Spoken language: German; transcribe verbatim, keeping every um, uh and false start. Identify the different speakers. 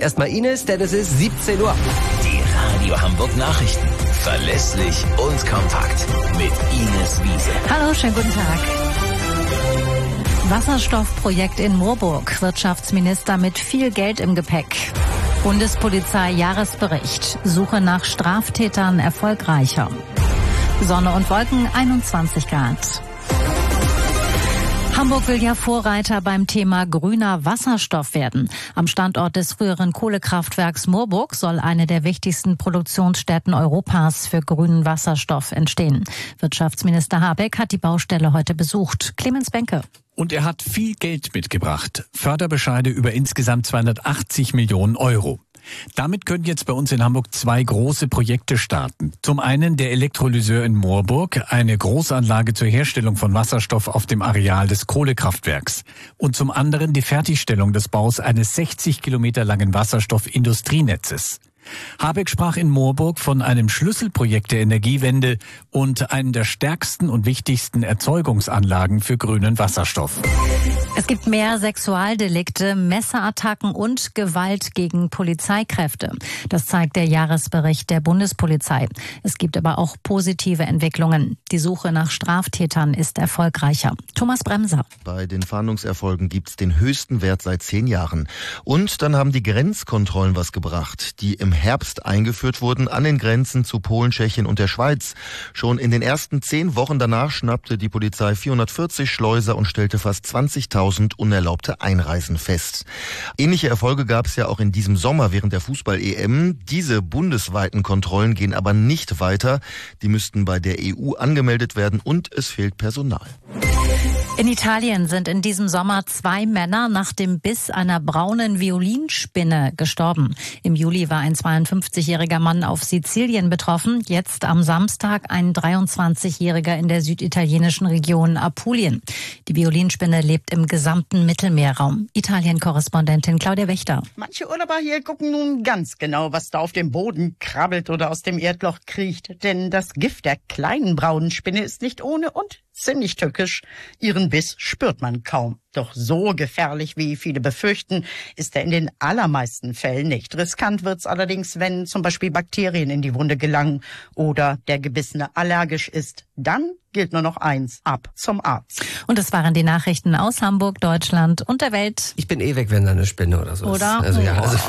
Speaker 1: erstmal Ines, denn es ist siebzehn Uhr.
Speaker 2: Die Radio Hamburg Nachrichten. Verlässlich und kompakt. Mit Ines Wiese.
Speaker 3: Hallo, schönen guten Tag. Wasserstoffprojekt in Moorburg. Wirtschaftsminister mit viel Geld im Gepäck. Bundespolizei Jahresbericht. Suche nach Straftätern erfolgreicher. Sonne und Wolken, einundzwanzig Grad. Hamburg will ja Vorreiter beim Thema grüner Wasserstoff werden. Am Standort des früheren Kohlekraftwerks Moorburg soll eine der wichtigsten Produktionsstätten Europas für grünen Wasserstoff entstehen. Wirtschaftsminister Habeck hat die Baustelle heute besucht. Clemens Benke.
Speaker 4: Und er hat viel Geld mitgebracht. Förderbescheide über insgesamt zweihundertachtzig Millionen Euro. Damit können jetzt bei uns in Hamburg zwei große Projekte starten. Zum einen der Elektrolyseur in Moorburg, eine Großanlage zur Herstellung von Wasserstoff auf dem Areal des Kohlekraftwerks. Und zum anderen die Fertigstellung des Baus eines sechzig Kilometer langen Wasserstoffindustrienetzes. Habeck sprach in Moorburg von einem Schlüsselprojekt der Energiewende und einem der stärksten und wichtigsten Erzeugungsanlagen für grünen Wasserstoff.
Speaker 3: Es gibt mehr Sexualdelikte, Messerattacken und Gewalt gegen Polizeikräfte. Das zeigt der Jahresbericht der Bundespolizei. Es gibt aber auch positive Entwicklungen. Die Suche nach Straftätern ist erfolgreicher. Thomas Bremser.
Speaker 5: Bei den Fahndungserfolgen gibt es den höchsten Wert seit zehn Jahren. Und dann haben die Grenzkontrollen was gebracht, die im Herbst eingeführt wurden an den Grenzen zu Polen, Tschechien und der Schweiz. Schon in den ersten zehn Wochen danach schnappte die Polizei vierhundertvierzig Schleuser und stellte fast zwanzigtausend unerlaubte Einreisen fest. Ähnliche Erfolge gab es ja auch in diesem Sommer während der Fußball-E M. Diese bundesweiten Kontrollen gehen aber nicht weiter. Die müssten bei der E U angemeldet werden und es fehlt Personal.
Speaker 3: In Italien sind in diesem Sommer zwei Männer nach dem Biss einer braunen Violinspinne gestorben. Im Juli war ein zweiundfünfzigjähriger Mann auf Sizilien betroffen, jetzt am Samstag ein dreiundzwanzigjähriger in der süditalienischen Region Apulien. Die Violinspinne lebt im gesamten Mittelmeerraum. Italien-Korrespondentin Claudia Wächter.
Speaker 6: Manche Urlauber hier gucken nun ganz genau, was da auf dem Boden krabbelt oder aus dem Erdloch kriecht. Denn das Gift der kleinen braunen Spinne ist nicht ohne und ziemlich tückisch. Ihren Biss spürt man kaum. Doch so gefährlich, wie viele befürchten, ist er in den allermeisten Fällen nicht. Riskant wird's allerdings, wenn zum Beispiel Bakterien in die Wunde gelangen oder der Gebissene allergisch ist. Dann gilt nur noch eins: ab zum Arzt.
Speaker 3: Und das waren die Nachrichten aus Hamburg, Deutschland und der Welt.
Speaker 1: Ich bin eh weg, wenn da eine Spinne oder so ist.
Speaker 3: Oder?
Speaker 1: Also ja, also